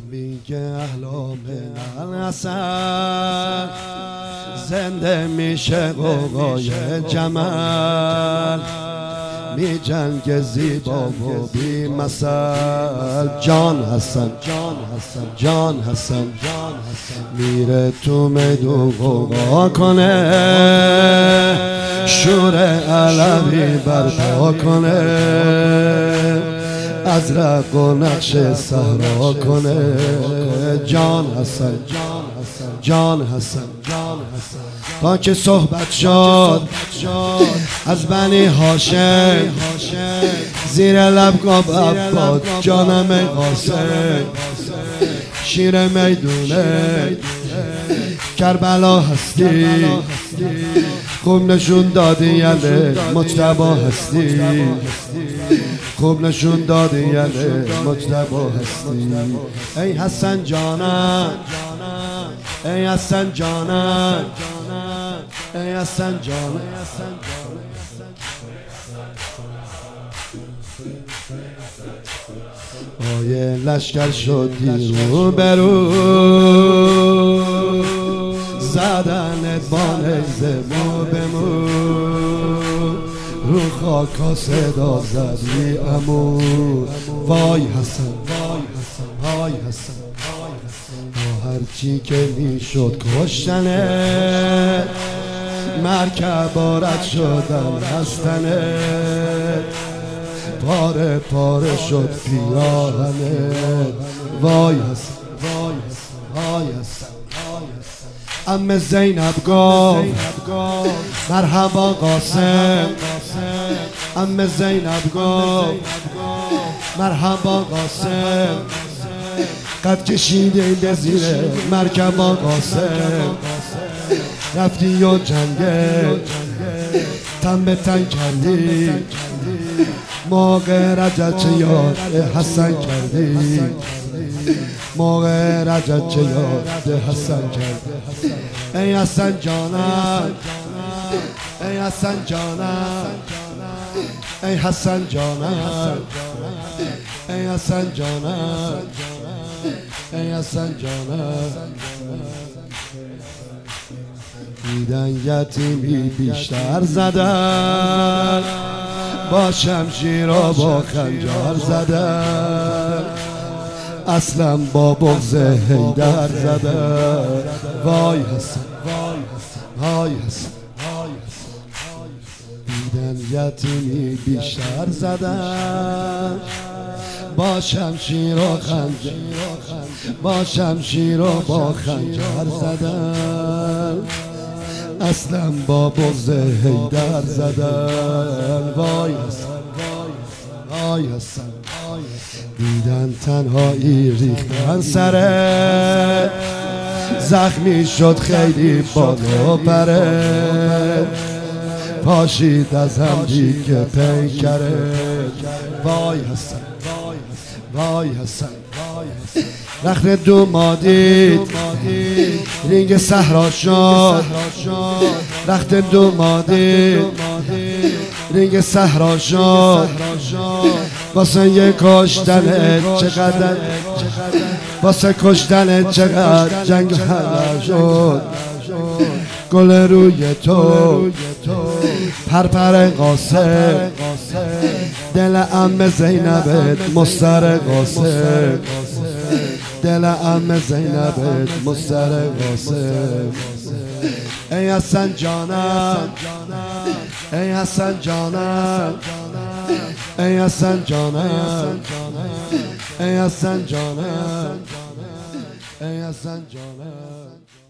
میگه اهلا من الحسن زنده میشه قوقای جمل می جنگ زیبا و بی مثل جان حسن جان حسن میره تو میدون قوقا کنه شور علوی برپا کنه ازرق و نقش صحرا کنه جان حسن جان حسن تا که صحبت شد از بنی هاشم زیر لب گفت عباد جانم قاسم شیر میدونه کربلا هستی خوب نشون دادی یله مجتبی هستی خوب نشون دادی یله مجتبی هستی ای حسن جانم ای حسن جانم ای حسن جانم آیه لشکر شد رو برو زدن بانز مو به مو رو خاکا صدا زدی امو وای حسن وای حسن با هرچی که میشد کشتنه مرکب رد شدن هستنه پاره پاره شد پیراهنه وای حسن وای حسن ام زینب گفت مرحبا قاسم ام زینب گفت مرحبا قاسم قد کشیده به زیر مرکب قاسم رفتی و جنگه تن به تن کردی موقع رجب چه یاد حسن کردی موقع رجب چه یاد حسن کردی ای حسن جانم ای حسن جانم ای حسن جانم ای حسن جانم ای حسن جانم دیدن یتیمی بیشتر زدن با شمشیر و با خنجر زدن اصلا با بغض حیدر زدن وای حسن وای حسن دیدن یتیمی بیشتر زدن با شمشیر و خنجر با شمشیر و با خنجر زدن اصلا با بغض حیدر زدن وای حسن وای حسن دیدن تنهایی ریختن سره زخمی شد خیلی بالا و پره پاشید از هم دیگه پیکره وای حسن وای حسن رخت دومادید رینگ صحرا شد رخت دومادید رینگ صحرا شد واسه یه کشتن چقدر واسه کشتن چقدر جنگ حل شد گل روی تو پرپر قاسم دل عم زینبت مستر قاسم دل عم زینبت مستر قاسم ای حسن جانم ای حسن جانم ای حسن جانم ای حسن جانم ای حسن جانم